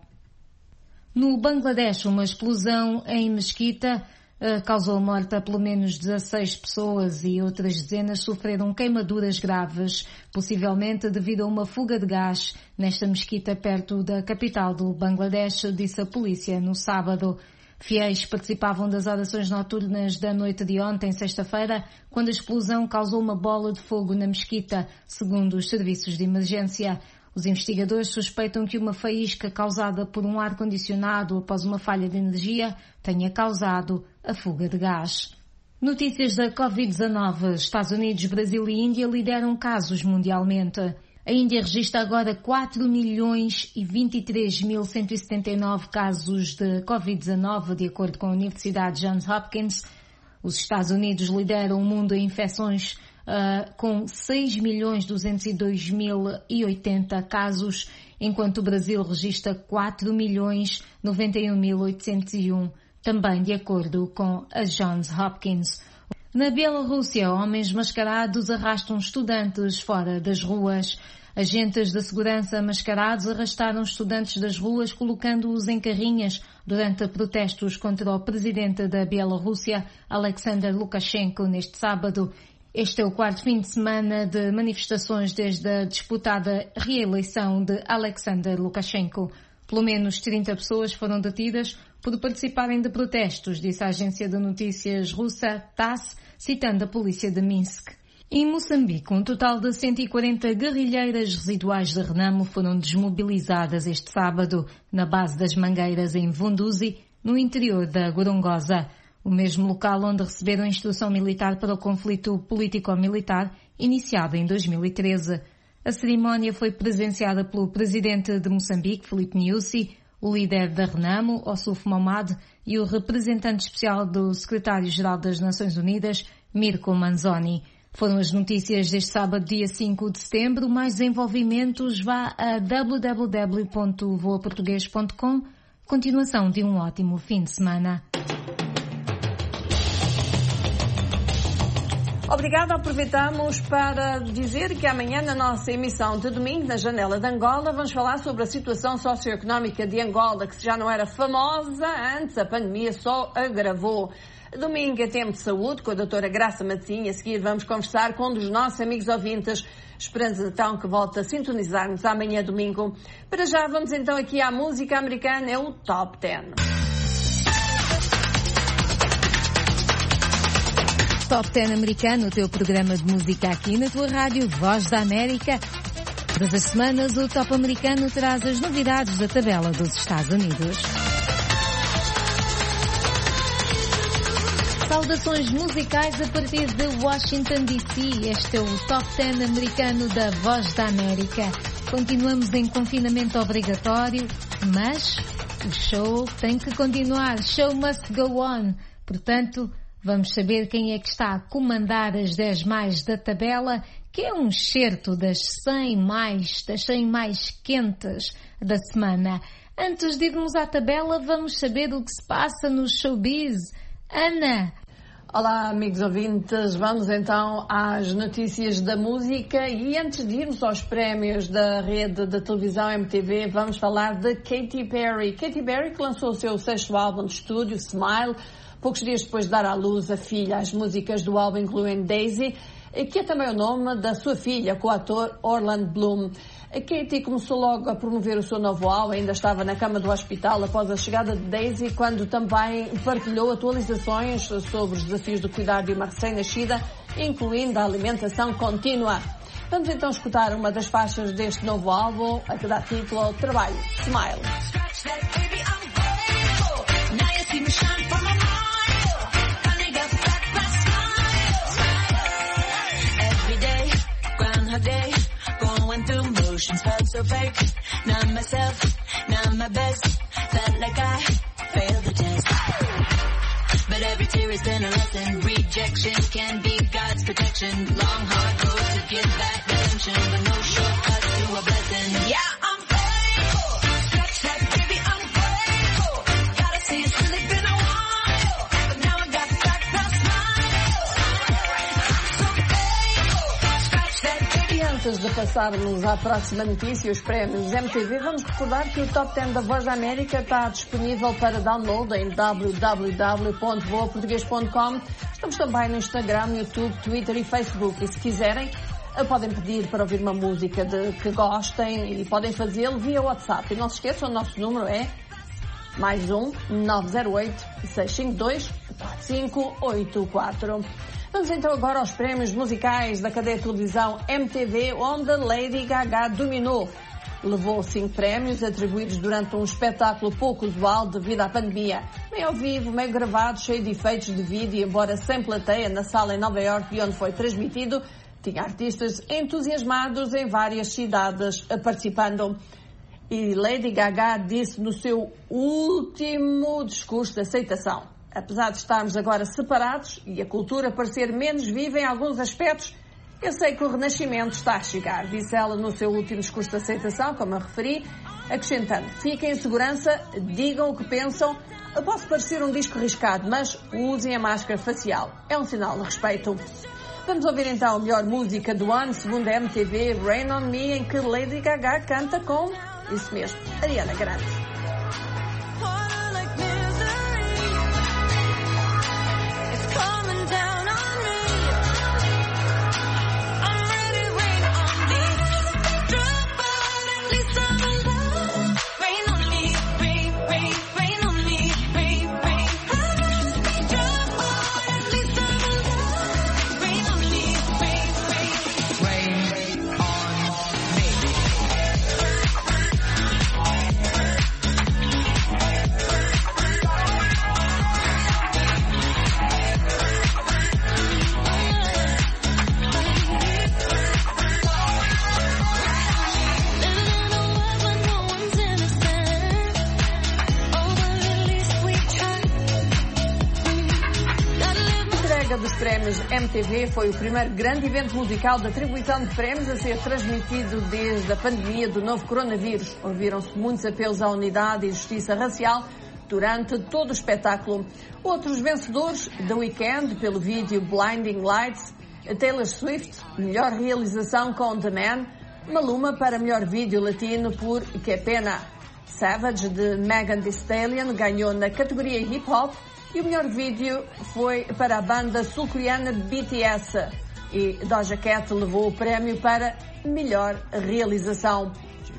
No Bangladesh, uma explosão em Mesquita uh, causou a morte a pelo menos dezasseis pessoas e outras dezenas sofreram queimaduras graves, possivelmente devido a uma fuga de gás nesta mesquita perto da capital do Bangladesh, disse a polícia no sábado. Fiéis participavam das orações noturnas da noite de ontem, sexta-feira, quando a explosão causou uma bola de fogo na mesquita, segundo os serviços de emergência. Os investigadores suspeitam que uma faísca causada por um ar-condicionado após uma falha de energia tenha causado a fuga de gás. Notícias da covid dezanove. Estados Unidos, Brasil e Índia lideram casos mundialmente. A Índia registra agora quatro milhões e vinte e três mil cento e setenta e nove casos de covid dezanove, de acordo com a Universidade Johns Hopkins. Os Estados Unidos lideram o mundo em infecções uh, com seis milhões duzentos e dois mil e oitenta casos, enquanto o Brasil registra quatro milhões noventa e um mil oitocentos e um, também de acordo com a Johns Hopkins. Na Bielorrússia, homens mascarados arrastam estudantes fora das ruas. Agentes de segurança mascarados arrastaram estudantes das ruas, colocando-os em carrinhas durante protestos contra o presidente da Bielorrússia, Alexander Lukashenko, neste sábado. Este é o quarto fim de semana de manifestações desde a disputada reeleição de Alexander Lukashenko. Pelo menos trinta pessoas foram detidas por participarem de protestos, disse a agência de notícias russa TASS, citando a polícia de Minsk. Em Moçambique, um total de cento e quarenta guerrilheiras residuais de Renamo foram desmobilizadas este sábado na base das Mangueiras em Vunduzi, no interior da Gorongosa, o mesmo local onde receberam instrução militar para o conflito político-militar iniciado em dois mil e treze. A cerimónia foi presenciada pelo presidente de Moçambique, Filipe Nyusi, o líder da Renamo, Ossuf Momad, e o representante especial do secretário-geral das Nações Unidas, Mirko Manzoni. Foram as notícias deste sábado, dia cinco de setembro. Mais desenvolvimentos, vá a w w w ponto voa português ponto com. Continuação de um ótimo fim de semana. Obrigada, aproveitamos para dizer que amanhã na nossa emissão de domingo, na Janela de Angola, vamos falar sobre a situação socioeconómica de Angola, que já não era famosa antes, a pandemia só agravou. Domingo é tempo de saúde com a doutora Graça Matosinho. A seguir vamos conversar com um dos nossos amigos ouvintes. Esperamos então que volte a sintonizar-nos amanhã domingo. Para já vamos então aqui à música americana, é o Top dez. Top dez americano, o teu programa de música aqui na tua rádio Voz da América. Todas as semanas o Top americano traz as novidades da tabela dos Estados Unidos. Saudações musicais a partir de Washington D C. Este é o Top dez americano da Voz da América. Continuamos em confinamento obrigatório, mas o show tem que continuar. Show must go on. Portanto, vamos saber quem é que está a comandar as dez mais da tabela, que é um excerto das cem mais, das cem mais quentes da semana. Antes de irmos à tabela, vamos saber o que se passa no showbiz. Ana. Olá, amigos ouvintes. Vamos então às notícias da música e antes de irmos aos prémios da rede de televisão M T V, vamos falar de Katy Perry. Katy Perry que lançou o seu sexto álbum de estúdio, Smile, poucos dias depois de dar à luz a filha. As músicas do álbum incluem Daisy, que é também o nome da sua filha, com o ator Orlando Bloom. A Katy começou logo a promover o seu novo álbum, ainda estava na cama do hospital após a chegada de Daisy, quando também partilhou atualizações sobre os desafios de cuidar de uma recém-nascida, incluindo a alimentação contínua. Vamos então escutar uma das faixas deste novo álbum, a que dá título ao trabalho, Smile. Felt so fake, not myself, not my best. Felt like I failed the test. But every tear has been a lesson. Rejection can be God's protection. Long hard road to get that attention, but no shortcut to a blessing. Yeah, I'm faithful. Scratch that, baby, I'm grateful. Gotta see it's really been a while, but now I got back that smile. So faithful. Scratch that, baby. Antes de passarmos à próxima notícia, os prémios M T V, vamos recordar que o Top dez da Voz da América está disponível para download em w w w ponto voa português ponto com. Estamos também no Instagram, YouTube, Twitter e Facebook. E se quiserem, podem pedir para ouvir uma música de, que gostem e podem fazê-lo via WhatsApp. E não se esqueçam, o nosso número é mais um nove zero oito, seis cinco dois, quatro cinco oito quatro. Vamos então agora aos prémios musicais da cadeia de televisão M T V, onde Lady Gaga dominou. Levou cinco prémios atribuídos durante um espetáculo pouco usual devido à pandemia. Meio ao vivo, meio gravado, cheio de efeitos de vídeo, embora sem plateia, na sala em Nova Iorque, de onde foi transmitido, tinha artistas entusiasmados em várias cidades participando. E Lady Gaga disse no seu último discurso de aceitação: apesar de estarmos agora separados e a cultura parecer menos viva em alguns aspectos, eu sei que o renascimento está a chegar, disse ela no seu último discurso de aceitação, como eu referi, acrescentando: fiquem em segurança, digam o que pensam, eu posso parecer um disco riscado, mas usem a máscara facial, é um sinal de respeito. Vamos ouvir então a melhor música do ano, segundo a M T V, Rain on Me, em que Lady Gaga canta com, isso mesmo, Ariana Grande. Dos prémios M T V foi o primeiro grande evento musical de atribuição de prémios a ser transmitido desde a pandemia do novo coronavírus. Ouviram-se muitos apelos à unidade e justiça racial durante todo o espetáculo. Outros vencedores, The Weeknd, pelo vídeo Blinding Lights, Taylor Swift, melhor realização com The Man. Maluma para melhor vídeo latino por Que Pena. Savage, de Megan Thee Stallion, ganhou na categoria Hip Hop e o melhor vídeo foi para a banda sul-coreana B T S. E Doja Cat levou o prémio para melhor realização.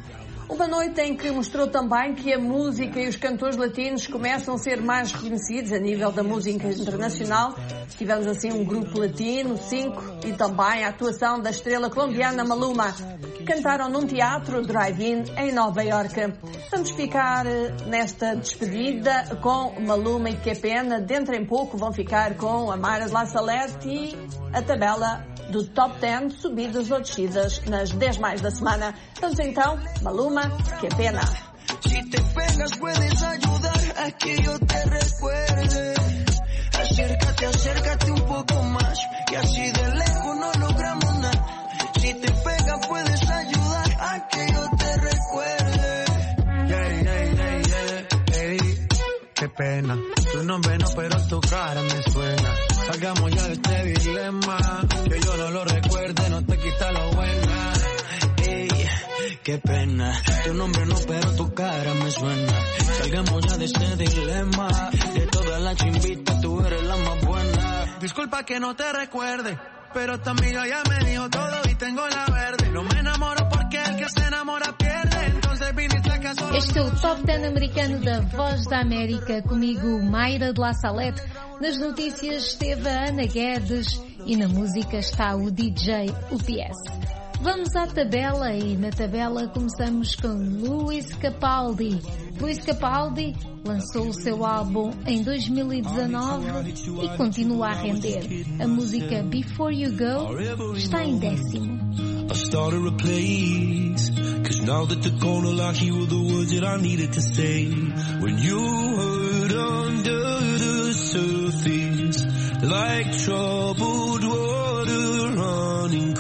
Uma noite em que mostrou também que a música e os cantores latinos começam a ser mais reconhecidos a nível da música internacional. Tivemos assim um grupo latino, cinco, e também a atuação da estrela colombiana Maluma. Cantaram num teatro drive-in em Nova Iorque. Vamos ficar nesta despedida com Maluma e Que Pena. Dentro em pouco vão ficar com a Mayra de La Salette e a tabela do Top dez, subidas ou descidas nas dez mais da semana. Vamos então, Maluma, Que Pena. Si te pegas puedes ayudar a que yo te recuerde. Acércate, acércate un poco más y así de lejos no logramos nada. Si te pegas puedes ayudar a que yo te recuerde. Yeah, yeah, yeah, yeah, hey, qué pena. Tu nombre no, pero tu cara me suena. Salgamos ya de este dilema. Que yo no lo recuerde, no te quita lo buena. Ey, qué pena. Tu nombre no, pero tu cara me suena. Salgamos ya de este dilema. De todas las chimbitas, tú eres la más buena. Disculpa que no te recuerde, pero tu amiga ya me dijo todo y tengo la verde. No me enamoro porque el que se enamora pierde. Entonces viniste a casa. Este é o Top dez americano da Voz da América. Comigo, Mayra de La Salette. Nas notícias esteve a Ana Guedes e na música está o D J U P S. Vamos à tabela e na tabela começamos com Luis Capaldi. Luis Capaldi lançou o seu álbum em dois mil e dezanove e continua a render. A música Before You Go está em décimo. I started a place, cause now that the corner lock, you were the words that I needed to say. When you hurt under the surface, like troubled water running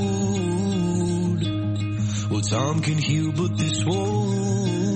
cold. Well, time can heal, but this won't.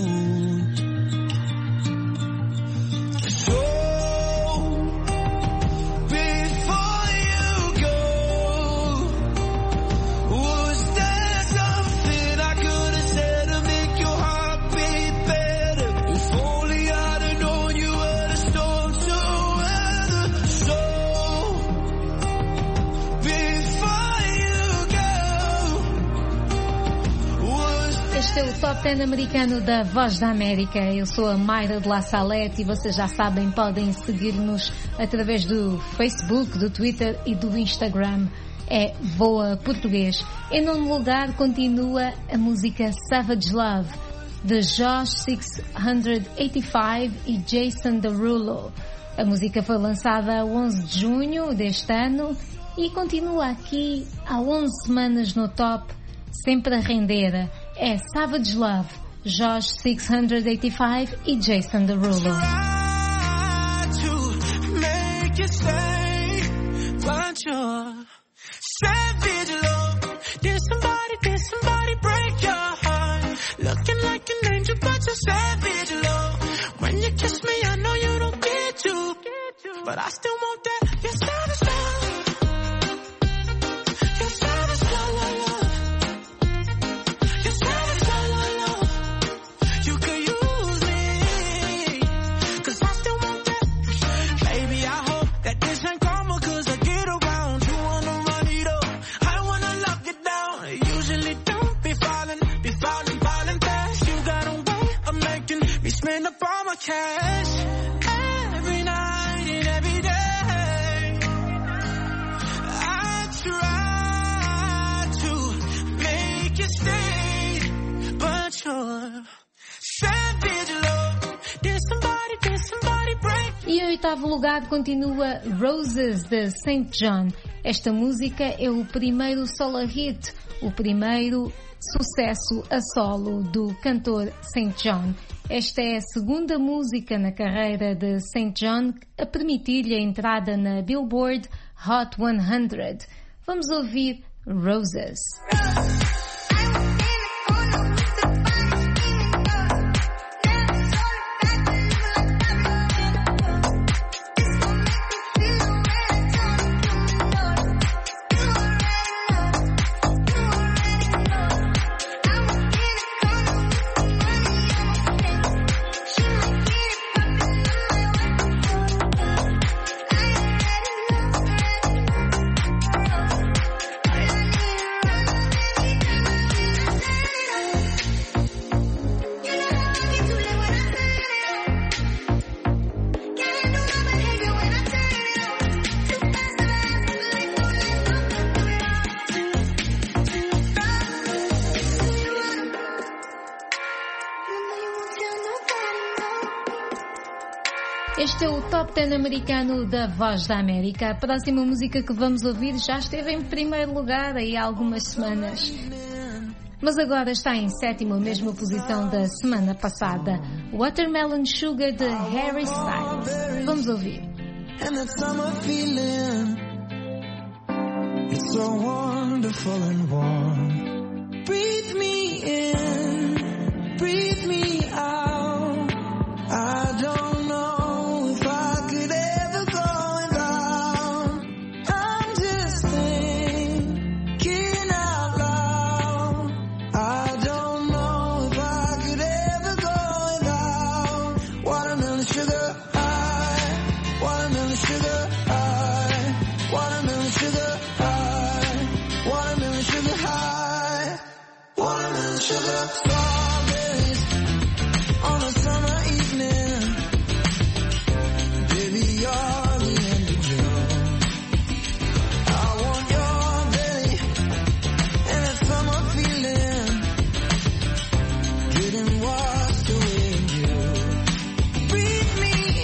Este é o Top dez americano da Voz da América. Eu sou a Mayra de La Salette e vocês já sabem, podem seguir-nos através do Facebook, do Twitter e do Instagram. É Voa Português. Em nono lugar continua a música Savage Love, de Josh seiscentos e oitenta e cinco e Jason Derulo. A música foi lançada a onze de junho deste ano e continua aqui há onze semanas no top, sempre a render. É Savage Love, Josh seiscentos e oitenta e cinco e Jason Derulo. Savage love, did somebody, did somebody break your heart? Looking like an angel, but you're savage love. When you kiss me, I know you don't get to, but I still want that. You're savage love. You're savage love, love, love. You're savage love, love, love. You could use me, cause I still want that. Baby, I hope that this ain't karma, cause I get around. You wanna run it up, I wanna lock it down. I usually don't be falling, be falling, falling fast. You got a way of making me spend up all my cash. Every night and every day, I try to make you stay, but you're savage love. Did somebody, did somebody break? E em oitavo lugar continua Roses, de Saint John. Esta música é o primeiro solo hit, o primeiro sucesso a solo do cantor Saint John. Esta é a segunda música na carreira de Saint John a permitir-lhe a entrada na Billboard Hot cem. Vamos ouvir Roses. Este é o Top dez americano da Voz da América. A próxima música que vamos ouvir já esteve em primeiro lugar aí há algumas semanas, mas agora está em sétima, mesma posição da semana passada. Watermelon Sugar de Harry Styles. Vamos ouvir. And that summer feeling, it's so wonderful and warm. Breathe me in, breathe me out. I don't know if I could ever go without. I'm just thinking out loud. I don't know if I could ever go without watermelon sugar high, watermelon sugar high, watermelon sugar high, watermelon sugar high, watermelon sugar strawberries on a summer evening. Baby, you're the end of June. I want your belly and that summer feeling, getting washed away in you. Breathe me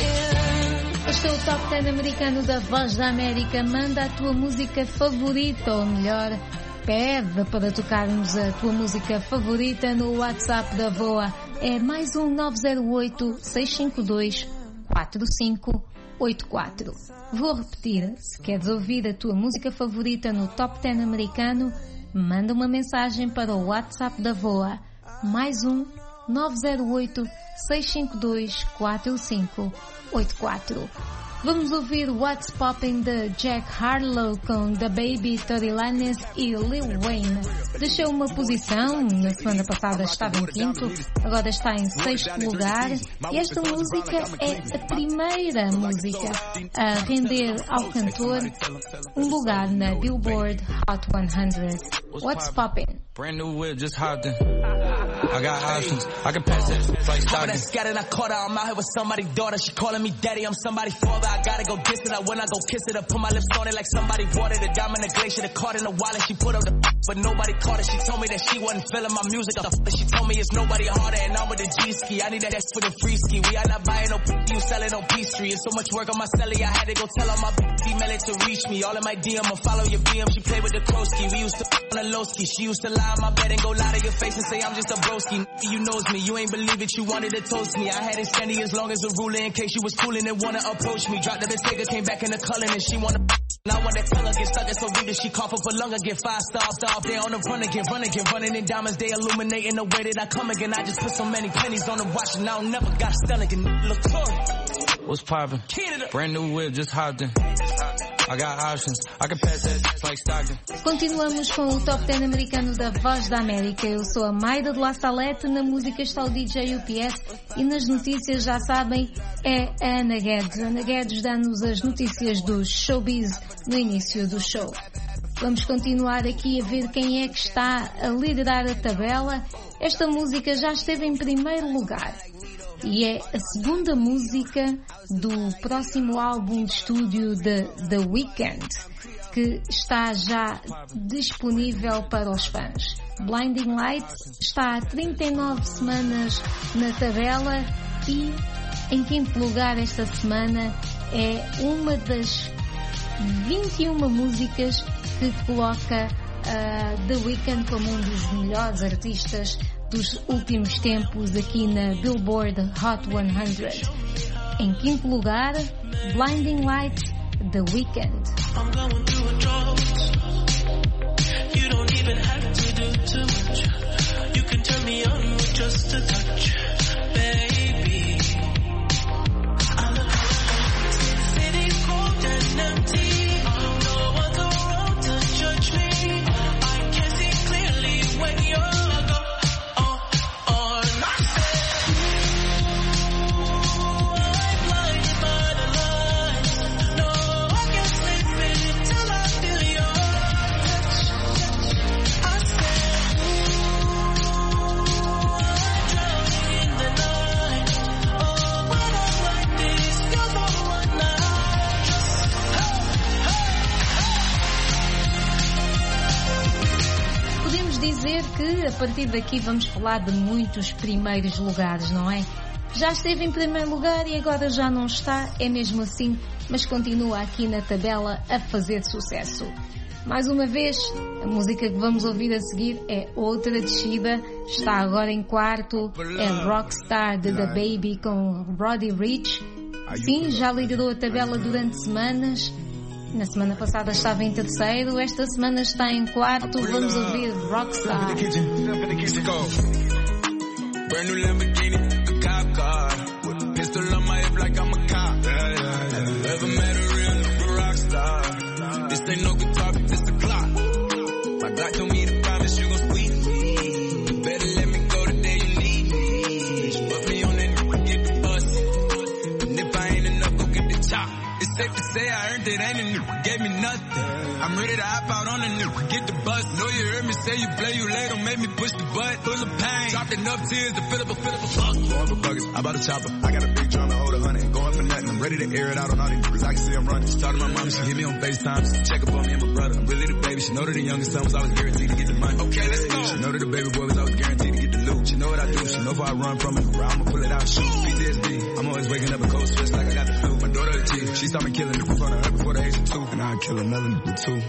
in. Este é o Top dez americano da Voz da América. Manda a tua música favorita, ou melhor, pede para tocarmos a tua música favorita no WhatsApp da V O A. É mais um nove zero oito, seis cinco dois, quatro cinco oito quatro. Vou repetir, se queres ouvir a tua música favorita no Top dez americano, manda uma mensagem para o WhatsApp da V O A. Mais um nove zero oito, seis cinco dois, quatro cinco oito quatro. Vamos ouvir What's Poppin' de Jack Harlow com The Baby, Tory Lanez e Lil Wayne. Deixou uma posição, na semana passada estava em quinto, agora está em sexto lugar, e esta música é a primeira música a render ao cantor um lugar na Billboard Hot cem. What's Poppin'? Brand new whip, just hopped in. I got options. I can pass that like Stockton. I scattered, I caught her. I'm out here with somebody's daughter. She calling me daddy. I'm somebody's father. I gotta go diss it. I when I go kiss it. I put my lips on it like somebody watered the diamond, the glacier, the card in the wallet. She put up the but nobody caught it. She told me that she wasn't feeling my music. She told me it's nobody harder, and I'm with the G ski. I need that for the free ski. We are not buying no you selling on P Street. It's so much work on my celly. I had to go tell all my female it to reach me. All in my D M, I follow your B M. She played with the Krosky. We used to on a low ski. She used to lie on my bed and go lie to your face and say I'm just a broski. You knows me, you ain't believe it, you wanted to toast me. I had it standing as long as a ruler in case you was fooling and wanna approach me. Dropped the Bentayga, came back in the color and she wanna now when that tongue get stuck, it's so real that she cough up a lung again. Five stars, stop there on the run again, run again, running in diamonds, they illuminating the way that I come again. I just put so many pennies on the watch and I don't never got stunned again. Look good. What's poppin'? Brand new whip, just hopped in. I got options. I can pass that like Stockton. Continuamos com o Top dez americano da Voz da América. Eu sou a Mayra de La Salete, na música está o D J U P S e nas notícias, já sabem, é a Ana Guedes. Ana Guedes dá-nos as notícias dos showbiz no início do show. Vamos continuar aqui a ver quem é que está a liderar a tabela. Esta música já esteve em primeiro lugar e é a segunda música do próximo álbum de estúdio de The Weeknd, que está já disponível para os fãs. Blinding Lights está há trinta e nove semanas na tabela e em quinto lugar esta semana é uma das vinte e uma músicas que coloca uh, The Weeknd como um dos melhores artistas dos últimos tempos aqui na Billboard Hot cem. Em quinto lugar, Blinding Lights, The Weeknd. I'm going through a drought. You don't even have to do too much. You can turn me on with just a touch, baby. I look around, city's cold and empty. No one's around to judge me. I can see clearly when you're que a partir daqui vamos falar de muitos primeiros lugares, não é? Já esteve em primeiro lugar e agora já não está, é mesmo assim, mas continua aqui na tabela a fazer sucesso. Mais uma vez, a música que vamos ouvir a seguir é outra descida, está agora em quarto, é Rockstar de The Baby com Roddy Ricch. Sim, já liderou a tabela durante semanas. Na semana passada estava em terceiro, esta semana está em quarto. Vamos ouvir Rockstar. Brand new Lamborghini, a cop car. With a pistol on my hip like I'm a cop. Yeah, yeah, yeah. Ever met a real nigga rock star? This ain't no guitar, this the clock. My God told me to promise you gon' squeeze me. Better let me go the day you need me. Put me on that, get the bus. And if I ain't enough, go get the chop. It's safe to say I earned it, ain't a nigga gave me nothing. I'm ready to hop out on a nigga, get the bus. Know you heard me say you play, you late, don't make me push the butt. Full of pain, dropped enough tears to fill up a, fill up a fuck. Going for buggers, I bought a chopper. I got a big drum to hold a hundred. Going for nothing, I'm ready to air it out on all these niggas. I can see I'm running. She talked to my mom, she hit me on FaceTime. She check up on me and my brother. I'm really the baby. She know that the youngest son was always guaranteed to get the money. Okay, let's go. She know that the baby boy was always guaranteed to get the loot. She know what I do. She know if I run from it, I'ma pull it out, shoot. P T S D, I'm always waking up a cold sweats like I got the flu. My daughter the chief, she saw me killing it in front of her before the age of two. And I'll kill another nigga too.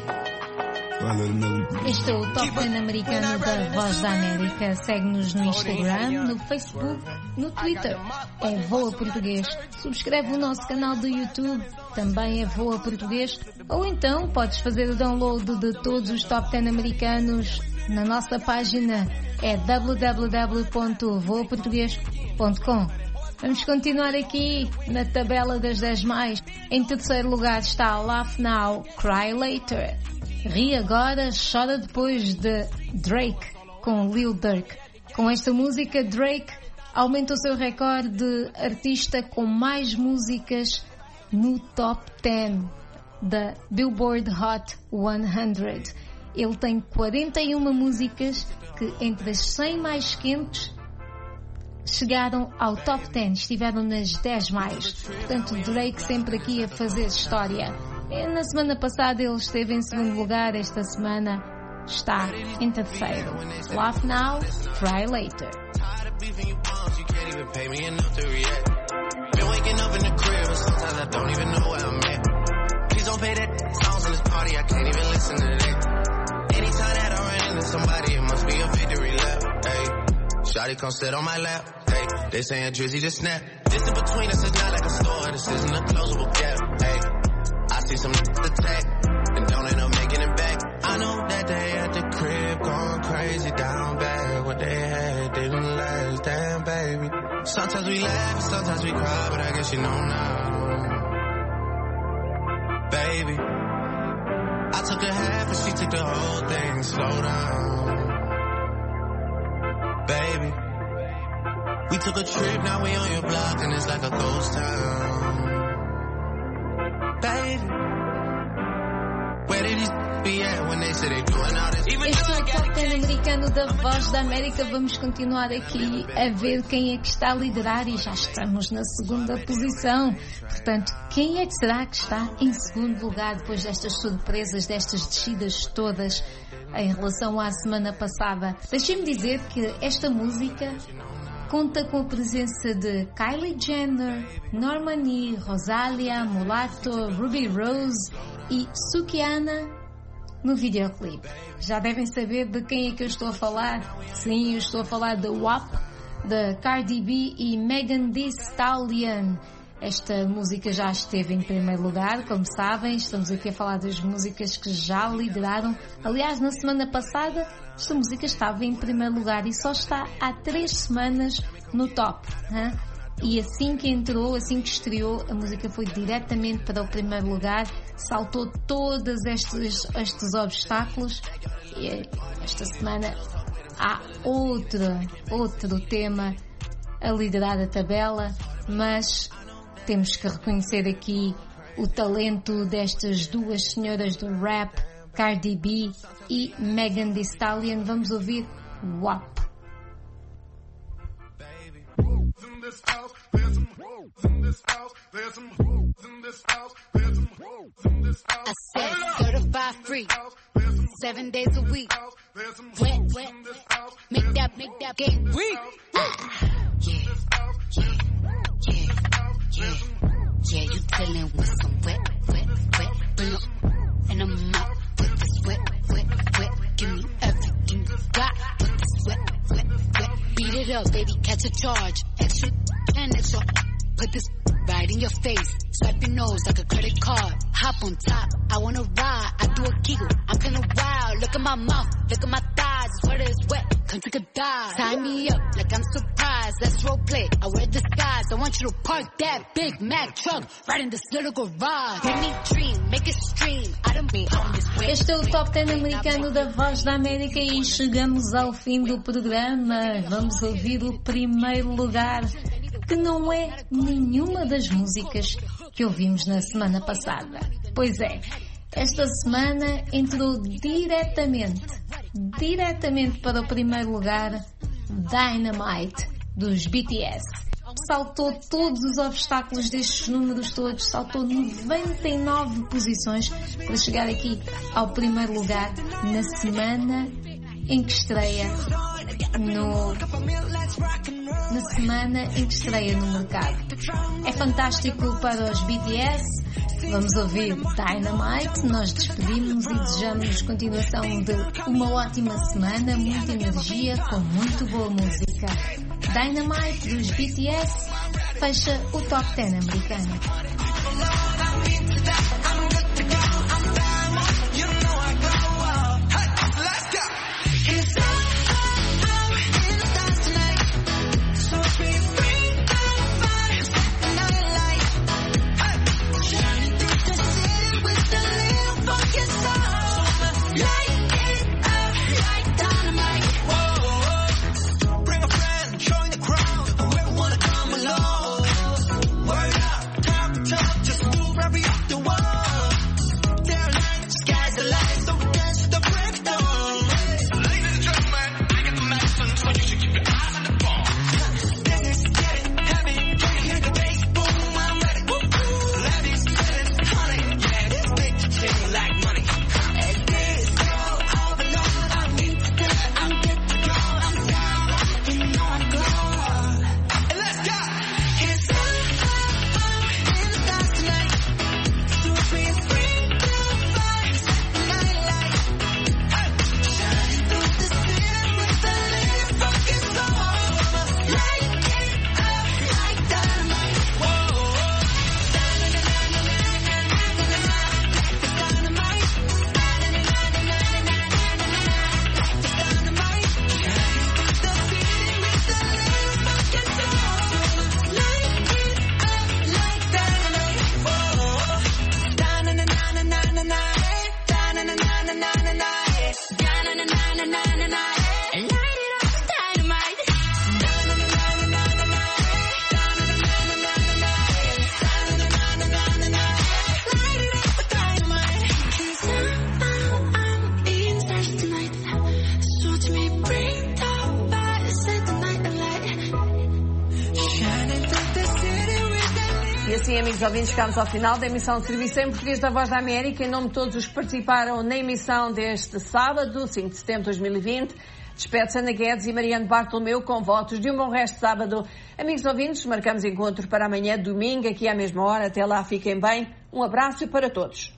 Este é o Top dez americano da Voz da América. Segue-nos no Instagram, no Facebook, no Twitter. É Voa Português. Subscreve o nosso canal do YouTube, também é Voa Português. Ou então podes fazer o download de todos os Top dez americanos na nossa página. É w w w ponto voa português ponto com. Vamos continuar aqui na tabela das dez mais. Em terceiro lugar está Laugh Now, Cry Later. Ri agora, chora depois, de Drake com Lil Durk. Com esta música, Drake aumenta o seu recorde de artista com mais músicas no top dez da Billboard Hot cem. Ele tem quarenta e uma músicas que, entre as cem mais quentes, chegaram ao top dez, estiveram nas dez mais. Portanto, Drake sempre aqui a fazer história. Na semana passada ele esteve em segundo lugar, esta semana está em terceiro. Laugh Now, Cry Later. Shawty come sit on my lap, hey. They saying Drizzy just snap. This in between us is not like a store, this isn't a closable gap, hey. I see some attack, and don't end up making it back. I know that they at the crib going crazy down bad. What they had didn't last, damn baby. Sometimes we laugh and sometimes we cry, but I guess you know now. Baby, I took a half and she took the whole thing, slow down. Baby, we took a trip, now we on your block and it's like a ghost town. Baby, where did these be at when they say they doing all this? Este é o Top dez americano da Voz da América. Vamos continuar aqui a ver quem é que está a liderar e já estamos na segunda posição. Portanto, quem é que será que está em segundo lugar depois destas surpresas, destas descidas todas em relação à semana passada? Deixem-me dizer que esta música conta com a presença de Kylie Jenner, Normani, Rosalia, Mulatto, Ruby Rose e Sukihana no videoclipe. Já devem saber de quem é que eu estou a falar. Sim, eu estou a falar de W A P, de Cardi B e Megan Thee Stallion. Esta música já esteve em primeiro lugar, como sabem. Estamos aqui a falar das músicas que já lideraram. Aliás, na semana passada, esta música estava em primeiro lugar e só está há três semanas no top. Hein? E assim que entrou, assim que estreou, a música foi diretamente para o primeiro lugar, saltou todos estes, estes obstáculos. E esta semana há outro, outro tema a liderar a tabela, mas temos que reconhecer aqui o talento destas duas senhoras do rap, Cardi B e Megan Thee Stallion. Vamos ouvir W A P. I said certified free, seven days a week. Wet, wet, make that, make that get weak. Yeah, yeah. Yeah, yeah, yeah, you dealing with some wet, wet, wet. Bring up and I'm out with this wet, wet, wet. Give me everything you got with this wet, wet, wet. Beat it up, baby, catch a charge. Extra and extra. Put this right in your face. Swipe your nose like a credit card. Hop on top, I wanna ride. I do a giggle, I'm kinda wild. Look at my mouth, look at my thighs. Sweater is wet, come take a dive. Tie me up like I'm surprised. Let's role play, I wear disguise. I want you to park that Big Mac truck right in this little garage. Give me dream, make it stream. I don't mean on this way. Este é o Top dez americano da Voz da América e chegamos ao fim do programa. Vamos ouvir o primeiro lugar, que não é nenhuma das músicas que ouvimos na semana passada. Pois é, esta semana entrou diretamente, diretamente para o primeiro lugar Dynamite, dos B T S. Saltou todos os obstáculos destes números todos, saltou noventa e nove posições para chegar aqui ao primeiro lugar na semana em que estreia no na semana em que estreia no mercado. É fantástico para os B T S. Vamos ouvir Dynamite. Nós despedimos e desejamos continuação de uma ótima semana, muita energia, com muito boa música. Dynamite dos B T S fecha o Top dez americano. Amigos ouvintes, chegamos ao final da emissão de Serviço em Português da Voz da América. Em nome de todos os que participaram na emissão deste sábado, cinco de setembro de dois mil e vinte, despede-se Ana Guedes e Mariano Bartolomeu com votos de um bom resto de sábado. Amigos ouvintes, marcamos encontro para amanhã, domingo, aqui à mesma hora. Até lá, fiquem bem. Um abraço para todos.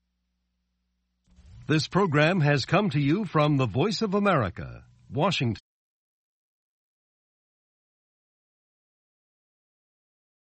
This program has come to you from the Voice of America, Washington.